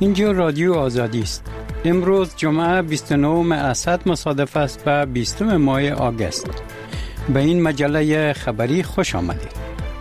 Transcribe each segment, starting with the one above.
اینجا رادیو آزادی است. امروز جمعه 29 اسد مصادف است با 20 ماه آگوست. به این مجله خبری خوش آمدید.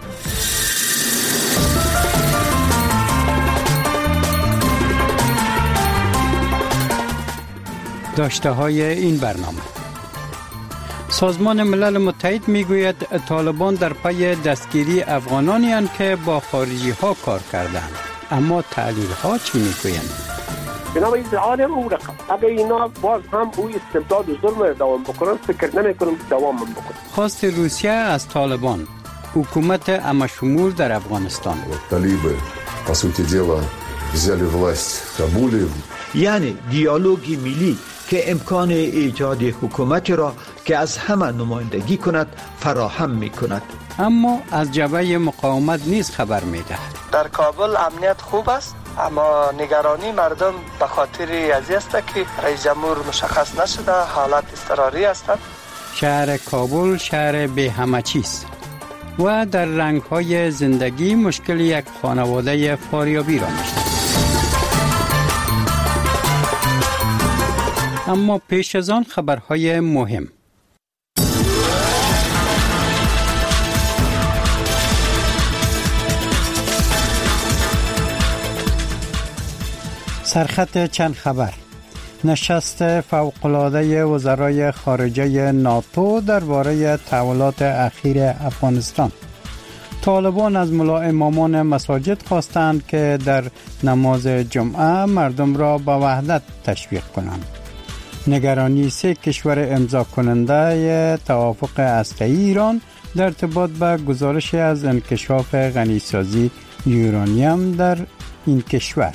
داشته های این برنامه: سازمان ملل متحد میگوید طالبان در پی دستگیری افغانانی هستند که با خارجی ها کار کردند، اما تحلیل ها چی میگویند؟ بنابراین عالم او رقم اگر اینا باز هم او استبداد و ظلم دوام بکنن، فکر نمیکنم که دوام بکنن. خواست روسیه از طالبان، حکومت همشمول در افغانستان. طالبان по сути дела взяли власть в Кабуле. یعنی دیالوگی ملی که امکان ایجاد حکومتی را که از همه نمایندگی کند فراهم می کند. اما از جبهه مقاومت نیز خبر می دهد. در کابل امنیت خوب است، اما نگرانی مردم به خاطر ازی است که رئیس جمهور مشخص نشده، حالت اضطراری است. شهر کابل شهر به همه چیز و در رنگ‌های زندگی مشکل یک خانواده فاریابی را می‌شد. اما پیش از آن خبرهای مهم. سرخط چند خبر: نشست فوق‌العاده وزرای خارجه ناتو درباره تحولات اخیر افغانستان. طالبان از امامان مساجد خواستند که در نماز جمعه مردم را به وحدت تشویق کنند. نگرانی 3 کشور امضا کننده توافق هسته‌ای ایران در ارتباط به گزارش از انکشاف غنیسازی یورانیم در این کشور.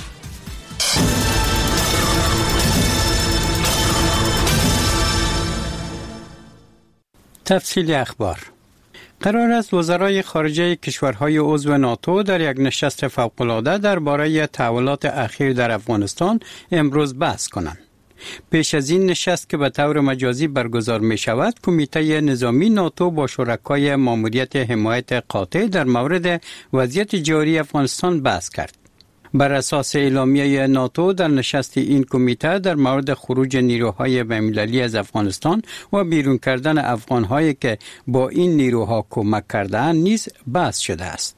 تفصیل اخبار: قرار است وزرای خارجه کشورهای عضو ناتو در یک نشست فوق‌العاده درباره تحولات اخیر در افغانستان امروز بحث کنند. پیش از این نشست که به طور مجازی برگزار می شود، کمیته نظامی ناتو با شرکای ماموریت حمایت قاطع در مورد وضعیت جاری افغانستان بحث کرد. بر اساس اعلامیه ناتو در نشست این کمیته در مورد خروج نیروهای بین‌المللی از افغانستان و بیرون کردن افغان‌هایی که با این نیروها کمک کرده‌اند نیز بحث شده است.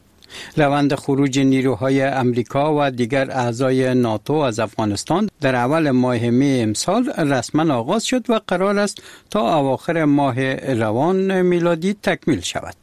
روند خروج نیروهای امریکا و دیگر اعضای ناتو از افغانستان در اول ماه می امسال رسما آغاز شد و قرار است تا اواخر ماه روان میلادی تکمیل شود.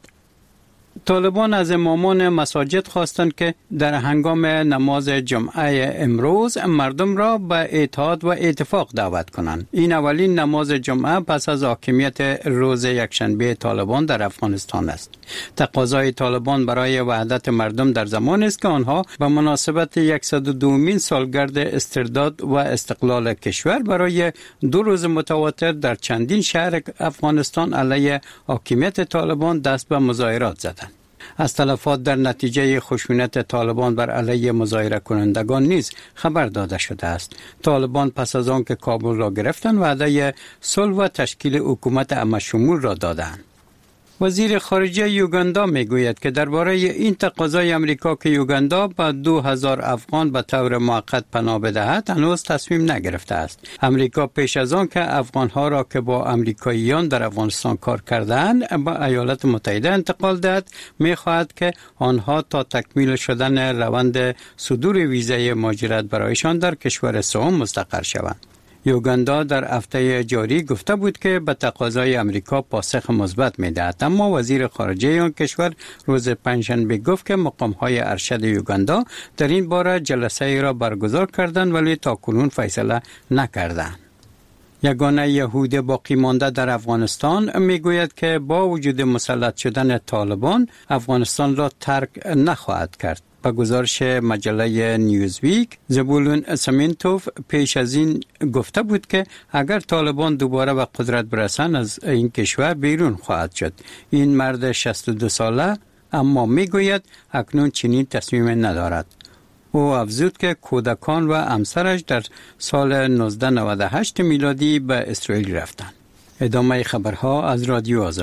طالبان از امامان مساجد خواستند که در هنگام نماز جمعه امروز مردم را به اتحاد و اتفاق دعوت کنند. این اولین نماز جمعه پس از حاکمیت روز یکشنبه طالبان در افغانستان است. تقاضای طالبان برای وحدت مردم در زمانی است که آنها به مناسبت 102مین سالگرد استرداد و استقلال کشور برای 2 روز متواتر در چندین شهر افغانستان علیه حاکمیت طالبان دست به مظاهرات زدند. از تلفات در نتیجه خشونت طالبان بر علیه مظاهره کنندگان نیز خبر داده شده است. طالبان پس از آن که کابل را گرفتند وعده صلح و تشکیل حکومت همشمول را دادند. وزیر خارجه یوگاندا میگوید که درباره این تقاضای امریکا که یوگاندا با 2000 افغان به طور موقت پناه بدهد هنوز تصمیم نگرفته است. امریکا پیش از آن که افغانها را که با امریکاییان در افغانستان کار کردند به ایالات متحده انتقال دهد، میخواهد که آنها تا تکمیل شدن روند صدور ویزای مهاجرت برایشان در کشور سوم مستقر شوند. یوگاندا در هفته جاری گفته بود که به تقاضای امریکا پاسخ مثبت می‌دهد، اما وزیر خارجه آن کشور روز پنجشنبه گفت که مقام‌های ارشد یوگاندا در این باره جلسه‌ای را برگزار کردند ولی تاکنون فیصله نکردند. یگانه یهود باقی مانده در افغانستان میگوید که با وجود مسلط شدن طالبان افغانستان را ترک نخواهد کرد. با گزارش مجله نیوزویک، زبولون سمنتوف پیش از این گفته بود که اگر طالبان دوباره به قدرت برسند از این کشور بیرون خواهد شد. این مرد 62 ساله اما میگوید اکنون چنین تصمیم ندارد. او افزود که کودکان و همسرش در سال 1998 میلادی به اسرائیل رفتند. ادامه خبرها از رادیو آزادی.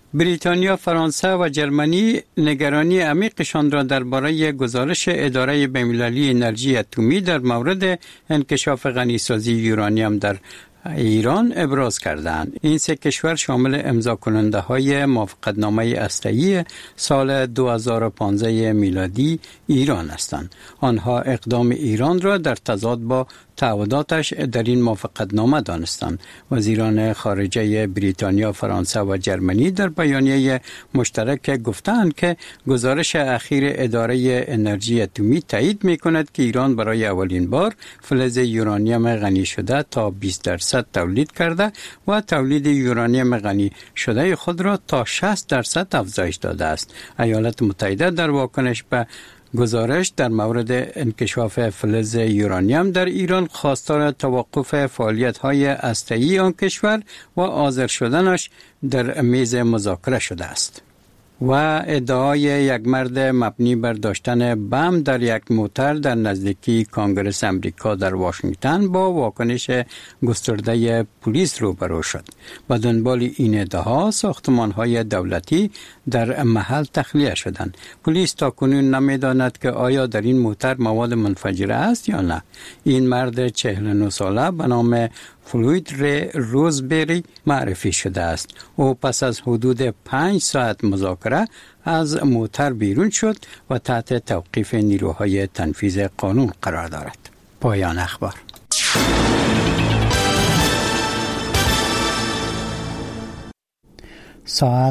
بریتانیا، فرانسه و جرمنی نگرانی عمیقشان را درباره گزارش اداره بین‌المللی انرژی اتمی در مورد انکشاف غنیسازی یورانیم در ایران ابراز کردند. این سه کشور شامل امضا کننده های موافقتنامه هسته‌ای سال 2015 میلادی ایران هستند. آنها اقدام ایران را در تضاد با تعهداتش در این موافقتنامه دانستند. وزیران خارجه بریتانیا، فرانسه و جرمنی در بیانیه مشترک گفتند که گزارش اخیر اداره انرژی اتمی تایید می‌کند که ایران برای اولین بار فلز یورانیم غنی شده تا 20% تولید کرده و تولید یورانیم غنی شده خود را تا 60% افزایش داده است. ایالات متحده در واکنش به گزارش در مورد انکشاف فلز یورانیم در ایران خواستار توقف فعالیت‌های هسته‌ای آن کشور و حاضر شدنش در میز مذاکره شده است. و ادعای یک مرد مبنی بر داشتن بم در یک موتر در نزدیکی کنگره امریکا در واشنگتن با واکنش گسترده پلیس روبرو شد. به دنبال این ادعا ساختمان‌های دولتی در محل تخلیه شدند. پلیس تاکنون نمی‌داند که آیا در این موتر مواد منفجره است یا نه. این مرد 49 ساله به نام فلوید روزبری معرفی شده است. او پس از حدود 5 ساعت مذاکره از موتر بیرون شد و تحت توقیف نیروهای تنفیذ قانون قرار دارد. پایان اخبار. ساعت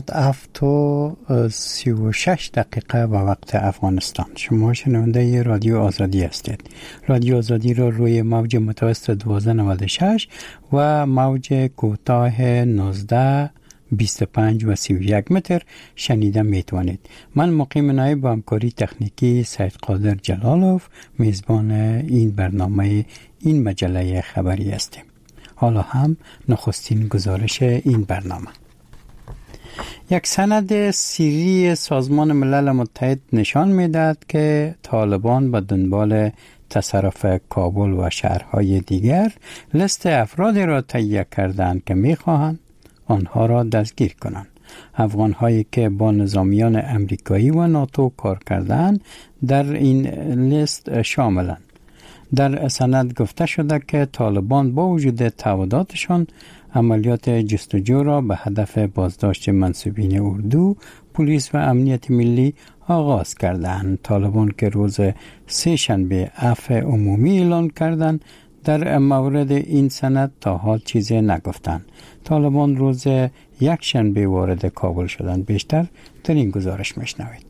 7:36 به وقت افغانستان. شما شنونده رادیو آزادی هستید. رادیو آزادی را روی موج متوسط 1296 و موج کوتاه 19 25 و 31 متر شنیده میتوانید. من مقیم نایب با همکاری تکنیکی سید قادر جلالوف میزبان این برنامه این مجله خبری هستیم. حالا هم نخستین گزارش این برنامه. یک سند سری سازمان ملل متحد نشان می‌دهد که طالبان به دنبال تصرف کابل و شهرهای دیگر لیست افرادی را تهیه کردند که می‌خواهند آنها را دستگیر کنند. افغان‌هایی که با نظامیان امریکایی و ناتو کار کردند در این لیست شاملند. در سند گفته شده که طالبان با وجود تعهداتشان عملیات جستجو را به هدف بازداشت منسوبین اردو، پلیس و امنیت ملی آغاز کردند. طالبان که روز سه‌شنبه عفو عمومی اعلان کردند در مورد این سند تا حال چیزی نگفتند. طالبان روز یکشنبه وارد کابل شدند. بیشتر در این گزارش میشنوید.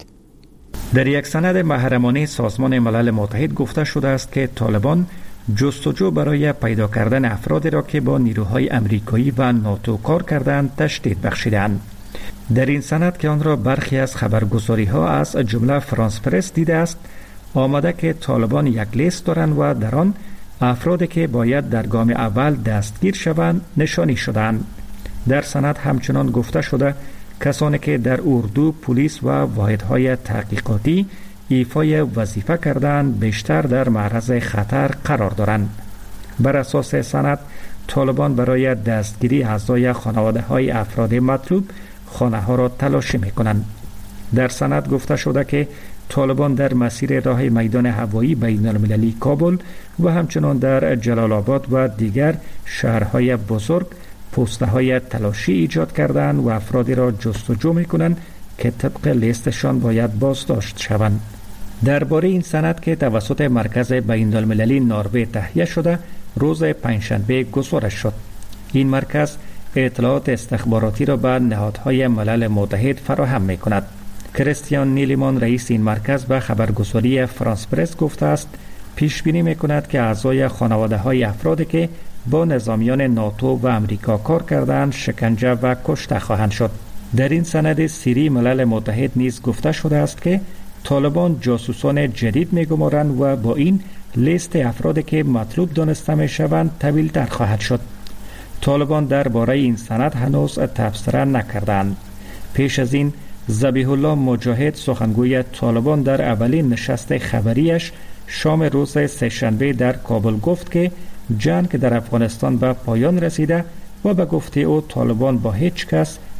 در یک سند محرمانه سازمان ملل متحد گفته شده است که طالبان جستجو برای پیدا کردن افرادی را که با نیروهای امریکایی و ناتو کار کردند تشدید بخشیدند. در این سند که آن را برخی از خبرگزاری‌ها از جمله فرانس پرس دیده است، آمده که طالبان یک لیست دارند و در آن افرادی که باید در گام اول دستگیر شوند نشانی شدند. در سند همچنان گفته شده کسانی که در اردو، پلیس و واحدهای تحقیقاتی ایفای وظیفه کردند بیشتر در معرض خطر قرار دارند. بر اساس سند طالبان برای دستگیری اعضای خانواده های افراد مطلوب خانه ها را تلاشی می کنند. در سند گفته شده که طالبان در مسیر راه میدان هوایی بین المللی کابل و همچنان در جلال آباد و دیگر شهرهای بزرگ پوسته های تلاشی ایجاد کردند و افرادی را جستجو می کنند که طبق لیستشان باید بازداشت شوند. درباره این سند که توسط مرکز بین المللی نروژ تهیه شده روز پنجشنبه گزارش شد. این مرکز اطلاعات استخباراتی را به نهادهای ملل متحد فراهم می کند. کریستیان نیلیمان رئیس این مرکز به خبرگزاری فرانس پرس گفته است پیش بینی می کند که اعضای خانواده های افرادی که با نظامیان ناتو و امریکا کار کردند شکنجه و کشته خواهند شد. در این سند سری ملل متحد نیز گفته شده است که طالبان جاسوسان جدید می‌گمارند و با این لیست افرادی که مطلوب دانسته می‌شوند طویل‌تر خواهد شد. طالبان درباره این سند هنوز تبصره نکردند. پیش از این ذبیح الله مجاهد سخنگوی طالبان در اولین نشست خبریش شام روز سه‌شنبه در کابل گفت که جنگ در افغانستان به پایان رسیده و به گفته او طالبان با هیچ کس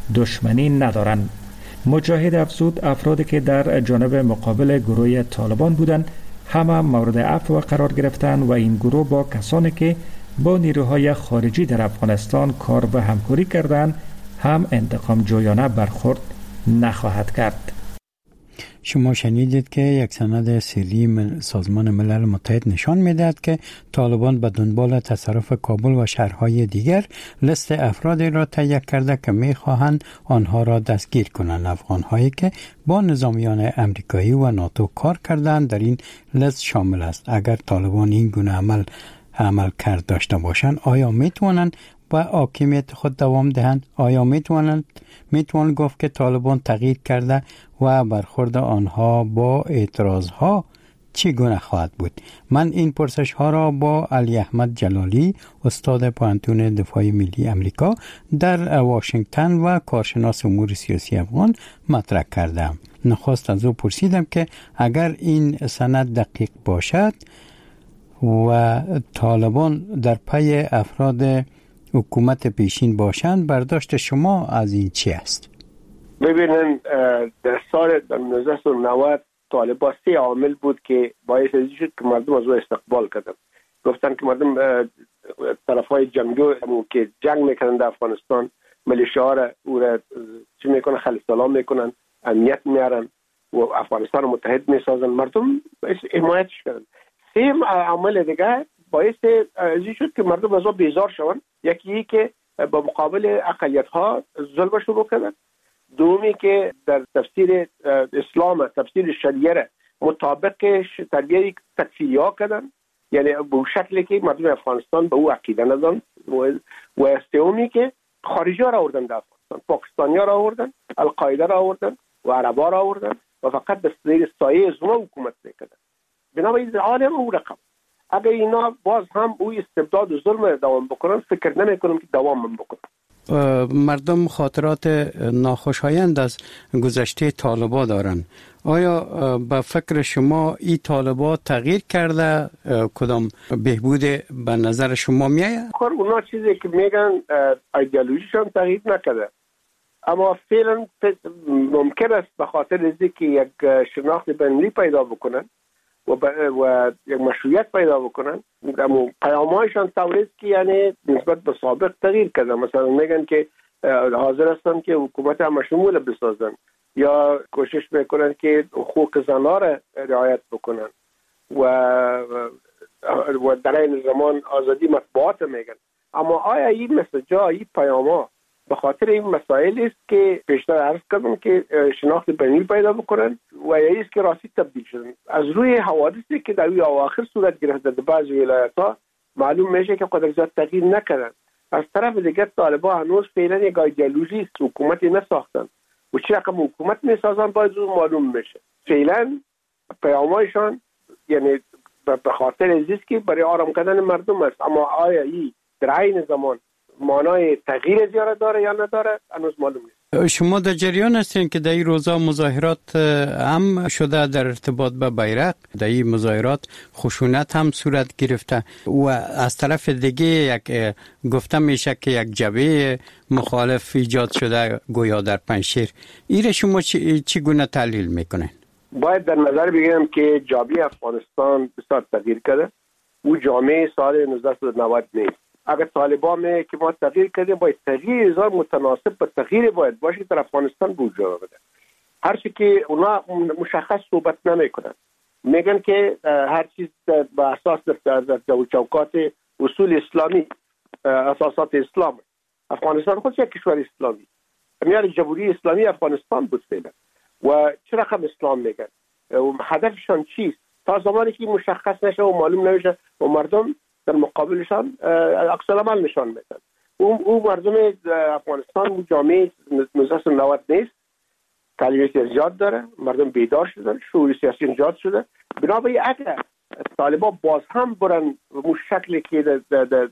دشمنی ندارند. مجاهد افزود افرادی که در جانب مقابل گروه طالبان بودند همه مورد عفو قرار گرفتند و این گروه با کسانی که با نیروهای خارجی در افغانستان کار و همکاری کردند هم انتقام جویانه برخورد نخواهد کرد. شما شنیدید که یک سند سری سازمان ملل متحد نشان می‌دهد که طالبان به دنبال تصرف کابل و شهرهای دیگر لیست افرادی را تهیه کرده که می‌خواهند آنها را دستگیر کنند. افغان‌هایی که با نظامیان امریکایی و ناتو کار کردند در این لیست شامل است. اگر طالبان این گونه عمل کرد داشته باشند آیا می‌توانند با حاکمیت خود دوام دهند؟ آیا میتوان گفت که طالبان تغییر کرده و برخورد آنها با اعتراضها چگونه خواهد بود؟ من این پرسش ها را با علی احمد جلالی استاد پوهنتون دفاع ملی امریکا در واشنگتن و کارشناس امور سیاسی افغان مطرح کردم. نخست از او پرسیدم که اگر این سند دقیق باشد و طالبان در پی افراد حکومت پیشین باشند برداشت شما از این چی است؟ ببینن در سال 1990 طالبان 3 عامل بود که باعث شد که مردم از او استقبال کردن. گفتن که مردم طرفای جنگجو که جنگ میکنن در افغانستان ملیشه‌ها را او را چی میکنن خل سلام میکنن، امنیت میارن و افغانستان رو متحد میسازن. مردم حمایتش کردن. 3 عامل دیگه باعث شد که مردم از او بیزار شوند. یکی که با مقابل اقلیت‌ها ظلم شروع کردن. دومی که در تفسیر اسلام تفسیر شریعه مطابق تربیه تکفیری‌ها کردن، یعنی به شکلی که مردم افغانستان به او عقیده ندارن. و سومی که خارجی‌ها را آوردن در افغانستان، پاکستانی‌ها را آوردن، القاعده را آوردن و عرب‌ها را آوردن و فقط به زیر سایه زما حکومت می‌کردن. بنابراین عالم او رقم اگر اینا باز هم او استبداد و ظلم دوام بکنن فکر نمی‌کنم که دوام بکنن. مردم خاطرات ناخوشایند از گذشته طالبان دارن. آیا به فکر شما این طالبان تغییر کرده؟ کدام بهبود به نظر شما میآید؟ اونا چیزی که میگن ایدئولوژیشون تغییر نکرده، اما فعلا ممکن است به خاطر از اینکه یک شناخت بین‌المللی پیدا بکنن و یک مشروعیت پیدا بکنن، اما پیام‌هایشان طوریست که یعنی نسبت به سابق تغییر کرده. مثلا میگن که حاضر هستن که حکومت همشمول بسازن یا کوشش میکنن که حقوق زن‌ها را رعایت بکنن و در این زمان آزادی مطبوعات میگن. اما آیا این مسیج‌ها این پیام‌ها به خاطر این مسائل است که پیشتر عرض کردم که شناخت بین‌المللی پیدا بکنن و یا است که راستی تبدیل شدن؟ از روی حوادثی که در روی اواخر صورت گرفته در بعضی ولایت‌ها معلوم میشه که قدر زیاد تغییر نکردن. از طرف دیگر طالبان هنوز فعلا یک ایدئولوژی است، حکومتی نساختن و چه رقم حکومت میسازن باید زود معلوم بشه. فعلا پیام‌هایشان یعنی به خاطر از است که برای آرام کردن مردم است، اما آیا این در عین زمان معنای تغییر زیاد داره یا نداره هنوز معلوم نیست. شما در جریان هستین که در این روزا مظاهرات هم شده در ارتباط به بیرق، در این مظاهرات خشونت هم صورت گرفته و از طرف دیگه یک گفته میشه که یک جبهه مخالف ایجاد شده گویا در پنجشیر. این شما چگونه تحلیل میکنین؟ باید در نظر بگیرم که جامعه افغانستان بسیار تغییر کرده. او جامعه سال 1990 نیست. اگر طالبان که ما تغییر کردیم باید تغییر ازار متناسب با تغییر باید باشه در افغانستان وجود بده. هرچی که اونا مشخص صحبت نمیکنن، میگن که هر چیز با اساس در چوکات اصول اسلامی، اساسات اسلام. افغانستان خودش یک کشور اسلامی، میاد جمهوری اسلامی افغانستان بود فعلا و چه رقم اسلام میگن و هدفشان چیست تا زمانی که مشخص نشه و معلوم نشه و مردم در مقابلشان عکس العمل نشان میدن. او مردم افغانستان جامعه 1990 نیست، تعلیم زیاد داره، مردم بیدار شدن، شعور سیاسی زیاد شده. بنابراین اگر طالبان باز هم برن به شکلی که در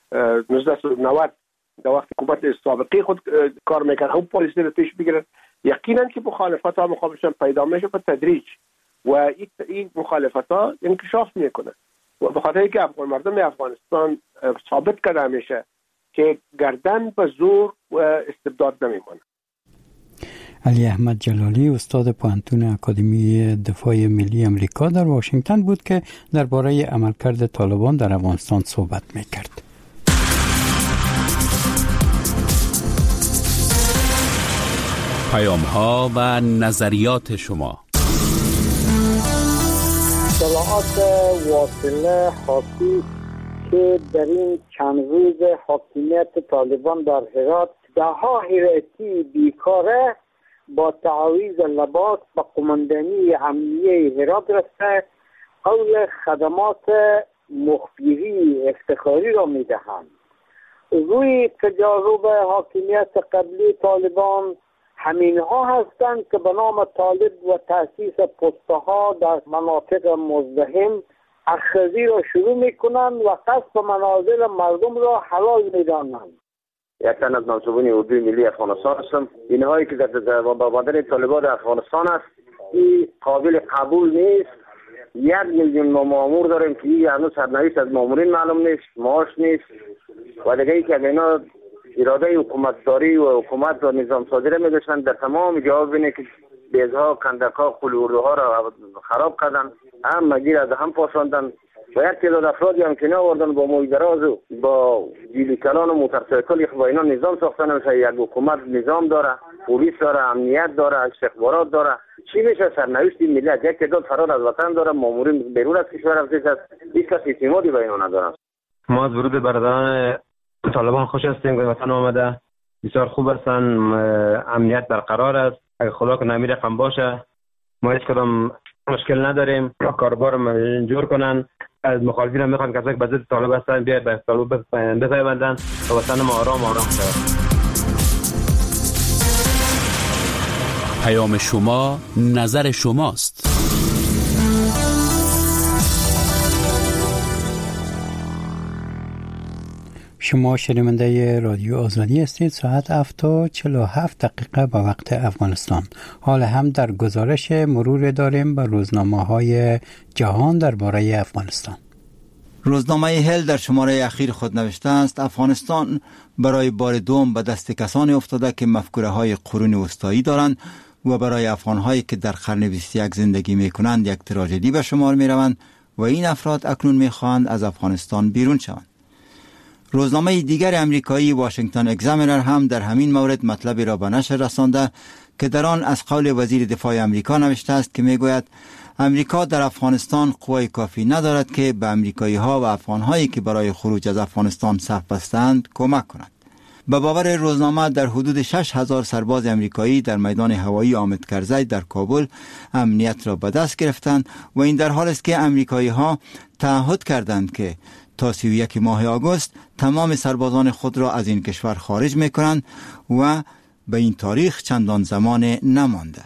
1990 در وقت حکومت سابقه خود کار میکنن اون پالیسی رو پیش بگیرن، یقینا که مخالفت ها مقابلشان پیدا میشه به تدریج و این مخالفت ها انکشاف میکنه و به خاطر اینکه مردم افغانستان ثابت کرده میشه که گردن به زور و استبداد نمیمونه. علی احمد جلالی استاد پوهنتون اکادمی دفاع ملی امریکا در واشنگتن بود که درباره عملکرد طالبان در افغانستان صحبت می‌کرد. پیام‌ها و نظریات شما. اطلاعات واصله حاکی که در این چند روز حاکمیت طالبان در هرات ده‌ها هراتی بیکاره با تعاویض لباس به قماندانی امنیه هرات رسته قول خدمات مخبری افتخاری را میدهند. روی تجارب حاکمیت قبلی طالبان همین ها هستند که به نام طالب و تأسیس پست‌ها در مناطق مزدحم اخذی را شروع میکنند و قصد منازل مردم را حلال میدانند. یک تن از منصوبین اردوی ملی افغانستان هستم. اینهایی که در بابادر طالبان در افغانستان است این قابل قبول نیست. 1 میلیون مامور داریم که این هنوز سرنوشت از مامورین معلوم نیست، معاش نیست و دیگه ای که اینا اراده حکومتداری و حکومت و نظام صادره می‌داشتن در تمام جواب بینه که بیزها، کندک‌ها، قلوردوها را خراب کردن، هم مگیر از هم پاشاندن و یک تعداد افرادی هم که ناوردن با موی دراز و با جیلیکلان و موتورسایکل با اینا نظام ساختن میشه. یک حکومت نظام داره، پلیس داره، امنیت داره، استخبارات داره. چی میشه سرنوشت این ملت؟ یک تعداد فرار از وطن داره، مامورین بیرون از کشور رفته است، هیچ کس اعتمادی به اینا نداره. ما از ورود برادران طالبان خوش هستیم که وطن آمده بسیار خوب هستن، امنیت برقرار است. اگه خدا کنه امیر رقم باشه ما هیچ کدام مشکل نداریم. کاربار جور کنن. از مخالفین هم میخوان کسایی که به ضد طالب هستن بیاید به طالب بپیوندن و وطن ما آرام شود. پیام شما نظر شماست. شما شنونده رادیو آزادی هستید. ساعت 7:47 به وقت افغانستان. حال هم در گزارش مرور داریم به روزنامه‌های جهان درباره افغانستان. روزنامه هل در شماره اخیر خود نوشته است افغانستان برای بار دوم به دست کسانی افتاده که مفکوره‌های قرون وسطایی دارند و برای افغان‌هایی که در قرن 21 زندگی می‌کنند یک تراژدی به شمار می‌روند و این افراد اکنون می‌خواهند از افغانستان بیرون شوند. روزنامه دیگر امریکایی واشنگتن اگزامینر هم در همین مورد مطلبی را به نشر رسانده که در آن از قول وزیر دفاع امریکا نوشته است که میگوید امریکا در افغانستان قوای کافی ندارد که به امریکایی‌ها و افغان‌هایی که برای خروج از افغانستان صف بستند کمک کند. به باور روزنامه در حدود 6,000 سرباز امریکایی در میدان هوایی حامد کرزی در کابل امنیت را به دست گرفتند و این در حالی است که امریکایی‌ها تعهد کردند که تا 31 ماه آگوست تمام سربازان خود را از این کشور خارج می‌کنند و به این تاریخ چندان زمان نمانده.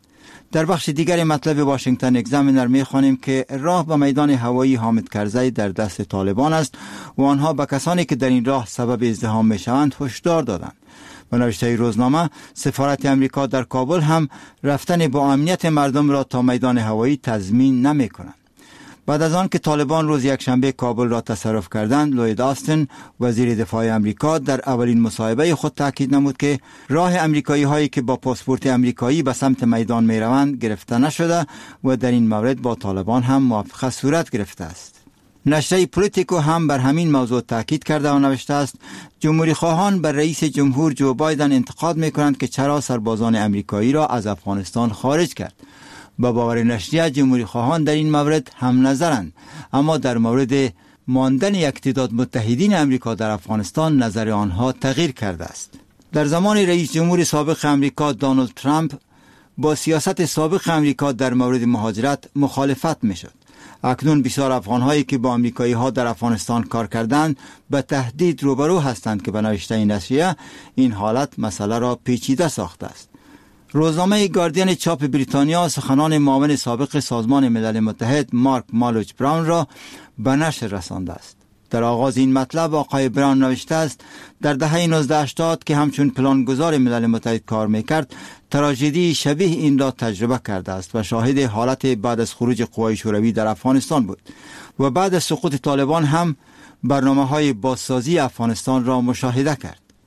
در بخش دیگر مطلب واشنگتن اگزامینر می‌خوانیم که راه به میدان هوایی حامد کرزی در دست طالبان است و آنها به کسانی که در این راه سبب ازدحام می‌شوند هشدار دادند. به نوشته روزنامه سفارت امریکا در کابل هم رفتن با امنیت مردم را تا میدان هوایی تضمین نمی‌کند. بعد از آن که طالبان روز یکشنبه کابل را تصرف کردند، لوید آستن وزیر دفاع امریکا در اولین مصاحبه خود تاکید نمود که راه امریکایی هایی که با پاسپورت امریکایی به سمت میدان می روند گرفته نشده و در این مورد با طالبان هم موافقت صورت گرفته است. نشریه پولیتیکو هم بر همین موضوع تاکید کرده و نوشته است جمهوری خواهان بر رئیس جمهور جو بایدن انتقاد می کنند که چرا سربازان امریکایی را از افغانستان خارج کرد. با باور نشریه جمهوری خواهان در این مورد هم نظرند، اما در مورد ماندن یک تعداد متحدین امریکا در افغانستان نظر آنها تغییر کرده است. در زمان رئیس جمهور سابق امریکا دونالد ترامپ با سیاست سابق امریکا در مورد مهاجرت مخالفت میشد. اکنون بسیار افغان‌هایی که با آمریکایی‌ها در افغانستان کار کردند به تهدید روبرو هستند که به نوشته نشریه این حالت مسئله را پیچیده ساخته است. روزنامه گاردین چاپ بریتانیا سخنان معاون سابق سازمان ملل متحد مارک مالوچ براون را به نشر رسانده است. در آغاز این مطلب آقای براون نوشته است در دهه 1980 که همچون پلانگذار ملل متحد کار میکرد تراژدی شبیه این را تجربه کرده است و شاهد حالت بعد از خروج قوای شوروی در افغانستان بود و بعد از سقوط طالبان هم برنامه‌های بازسازی افغانستان را مشاهده کرد.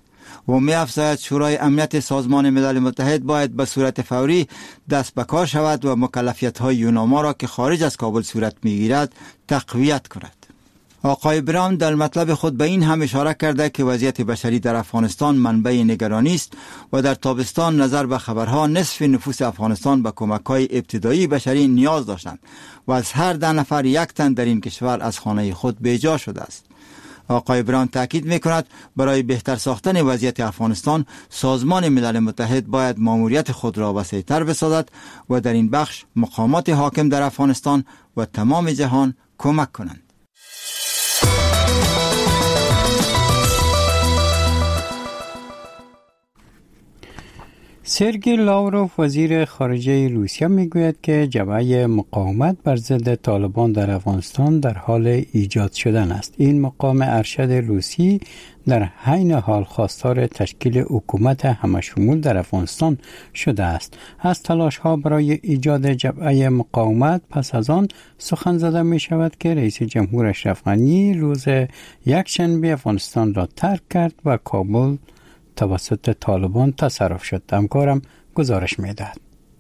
و می افزاید شورای امنیت سازمان ملل متحد باید به صورت فوری دست به کار شود و مکلفیت‌های یوناما را که خارج از کابل صورت می‌گیرد تقویت کند. آقای براون در مطلب خود به این هم اشاره کرده که وضعیت بشری در افغانستان منبع نگرانی است و در تابستان نظر به خبرها نصف نفوس افغانستان به کمک‌های ابتدایی بشری نیاز داشتند و از هر 10 نفر 1 تن در این کشور از خانه خود بیجا شده است. آقای براون تاکید می‌کند برای بهتر ساختن وضعیت افغانستان سازمان ملل متحد باید ماموریت خود را وسیع‌تر بسازد و در این بخش مقامات حاکم در افغانستان و تمام جهان کمک کنند. سرگئی لاوروف وزیر خارجه روسیه میگوید که جبهه مقاومت بر ضد طالبان در افغانستان در حال ایجاد شدن است. این مقام ارشد روسی در عین حال خواستار تشکیل حکومت همشمول در افغانستان شده است. از تلاش ها برای ایجاد جبهه مقاومت پس از آن سخن زده می شود که رئیس جمهور اشرف غنی روز یکشنبه افغانستان را ترک کرد و کابل توسط طالبان تصرف شد. همکارم گزارش می‌دهد.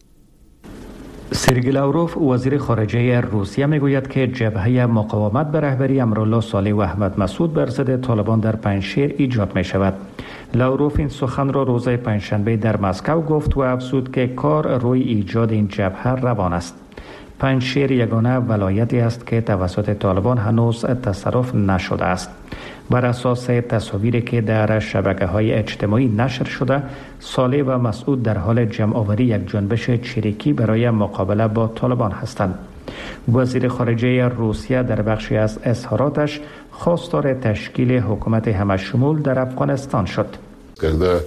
سرگئی لاوروف وزیر خارجه روسیه میگوید که جبهه مقاومت به رهبری امرالله صالح و احمد مسعود بر ضد طالبان در پنجشیر ایجاد می شود. لاوروف این سخن را روز پنجشنبه در مسکو گفت و افزود که کار روی ایجاد این جبهه روان است. پنجشیر یگانه ولایتی است که توسط طالبان هنوز تصرف نشده است. بر اساس تصاویری که در شبکه‌های اجتماعی نشر شده، صالح و مسعود در حال جمع‌آوری یک جنبش چریکی برای مقابله با طالبان هستند. وزیر خارجه روسیه در بخشی از اظهاراتش خواستار تشکیل حکومت همشمول در افغانستان شد. Когда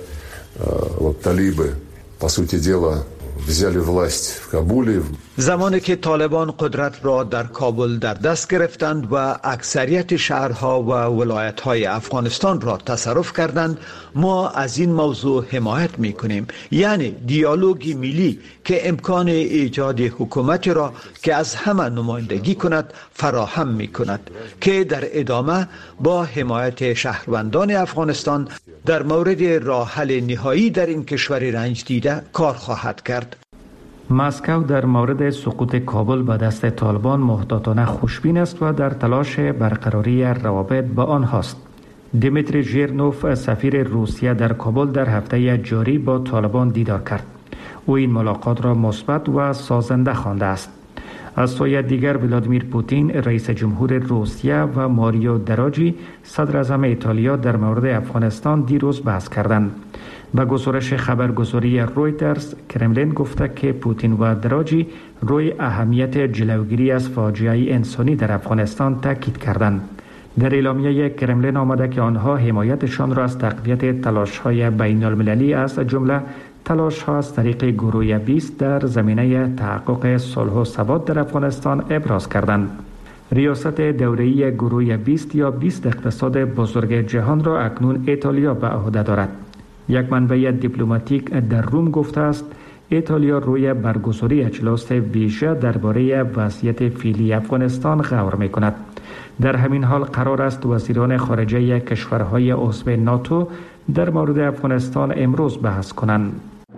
талибы, по сути дела, взяли власть в Кабуле. زمانی که طالبان قدرت را در کابل در دست گرفتند و اکثریت شهرها و ولایت‌های افغانستان را تصرف کردند، ما از این موضوع حمایت می‌کنیم، یعنی دیالوگی ملی که امکان ایجاد حکومتی را که از همه نمایندگی کند فراهم می‌کند که در ادامه با حمایت شهروندان افغانستان در مورد راه حل نهایی در این کشور رنج دیده کار خواهد کرد. مسکو در مورد سقوط کابل به دست طالبان محتاطانه خوشبین است و در تلاش برقراری روابط با آنهاست. دیمیتری ژیرنوف سفیر روسیه در کابل در هفته جاری با طالبان دیدار کرد. او این ملاقات را مثبت و سازنده خوانده است. از سوی دیگر ولادیمیر پوتین رئیس جمهور روسیه و ماریو دراجی صدر اعظم ایتالیا در مورد افغانستان دیروز بحث کردند. به گزارش خبرگزاری رویترز، کرملین گفته که پوتین و دراجی روی اهمیت جلوگیری از فاجعه انسانی در افغانستان تاکید کردند. در اعلامیه کرملین آمده که آنها حمایتشان را از تقویت تلاش‌های بین‌المللی از جمله تلاش‌ها از طریق گروه 20 در زمینه تحقق صلح و ثبات در افغانستان ابراز کردند. ریاست دوره‌ای گروه 20 یا 20 اقتصاد بزرگ جهان را اکنون ایتالیا به عهده دارد. یک منبع دیپلماتیک در روم گفته است ایتالیا روی برگزاری اجلاس ویژه درباره وضعیت فعلی افغانستان غور می‌کند. در همین حال قرار است وزیران خارجه کشورهای عضو ناتو در مورد افغانستان امروز بحث کنند.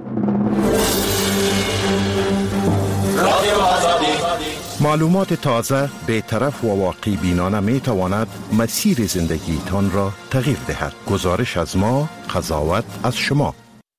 معلومات تازه، بی‌طرف و واقع بینانه می تواند مسیر زندگی تان را تغییر دهد. گزارش از ما، قضاوت از شما.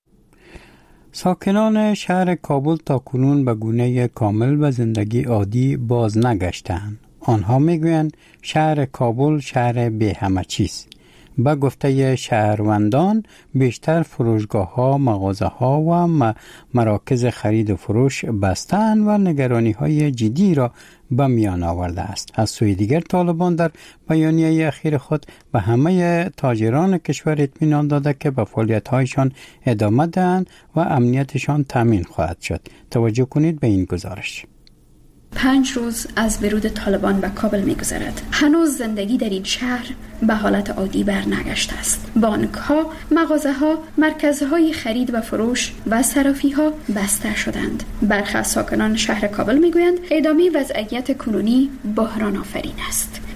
ساکنان شهر کابل تا کنون به گونه کامل به زندگی عادی باز نگشتند. آنها میگویند شهر کابل شهر بی همه چیز. به گفته شهروندان بیشتر فروشگاه‌ها، مغازه‌ها و مراکز خرید و فروش بسته‌اند و نگرانی‌های جدی را به میان آورده است. از سوی دیگر طالبان در بیانیه اخیر خود به همه تاجران کشور اطمینان داده که به فعالیت‌هایشان ادامه دهند و امنیتشان تامین خواهد شد. توجه کنید به این گزارش. 5 روز از ورود طالبان به کابل می‌گذرد. هنوز زندگی در این شهر به حالت عادی برنگشته است. بانک‌ها، مغازه‌ها، مرکزهای خرید و فروش و صرافی‌ها بسته شدند. برخی از ساکنان شهر کابل می‌گویند ادامه وضعیت کنونی بحران آفرین است.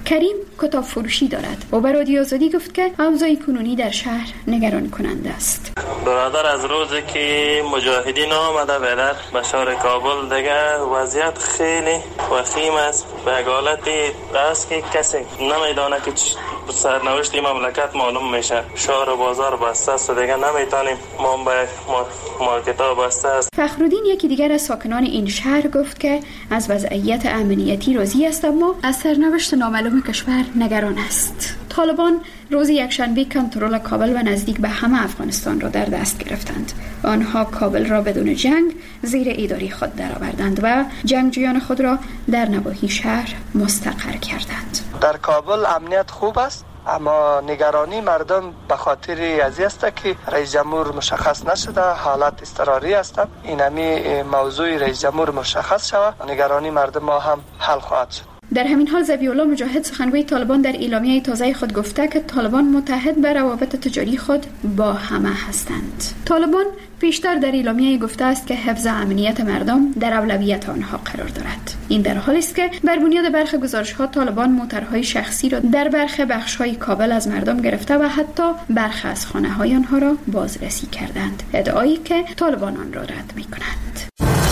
کریم کتاب فروشی دارد و به رادیو آزادی گفت که اوضاع کنونی در شهر نگران کننده است. برادر از روزی که مجاهدین آمده به شهر کابل دیگه وضعیت خیلی وخیم است. به حالتی است که کسی نمیدانه که سرنوشت مملکت معلوم میشه. شهر و بازار بسته است و دیگه نمیتونیم مارکت‌ها بسته است. فخرالدین یکی دیگر از ساکنان این شهر گفت که از وضعیت امنیتی راضی است اما از سرنوشت نامعلوم کشور نگران است. طالبان روز یکشنبه کنترل کابل و نزدیک به همه افغانستان را در دست گرفتند. آنها کابل را بدون جنگ زیر اداره خود درآوردند و جنگجویان خود را در نواحی شهر مستقر کردند. در کابل امنیت خوب است اما نگرانی مردم به خاطر ازی است که رئیس جمهور مشخص نشده، حالت اضطراری است. اینمی موضوع رئیس جمهور مشخص شود نگرانی مردم ما هم حل خواهد شد. در همین حال ذبیح الله مجاهد سخنگوی طالبان در اعلامیه تازه خود گفته که طالبان متحد به روابط تجاری خود با همه هستند. طالبان پیشتر در اعلامیه گفته است که حفظ امنیت مردم در اولویت آنها قرار دارد. این در حالی است که بر بنیاد برخی گزارش‌ها طالبان موترهای شخصی را در برخی بخش‌های کابل از مردم گرفته و حتی برخی از خانه‌های آنها را بازرسی کردند. ادعایی که طالبان آن را رد می‌کنند.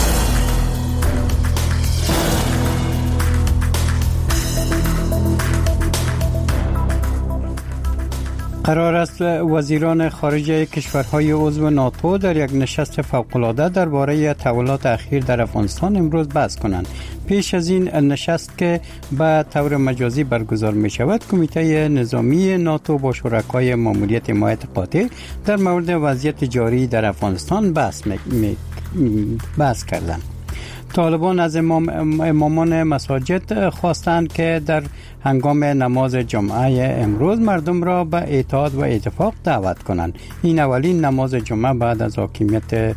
قرار است وزیران خارجه کشورهای عضو ناتو در یک نشست فوق‌العاده درباره تحولات اخیر در افغانستان امروز بحث کنند. پیش از این نشست که به طور مجازی برگزار می شود، کمیته نظامی ناتو با شرکای ماموریت حمایت قاطع در مورد وضعیت جاری در افغانستان بحث کردند. طالبان از امامان مساجد خواستند که در هنگام نماز جمعه امروز مردم را به اتحاد و اتفاق دعوت کنند. این اولین نماز جمعه بعد از حاکمیت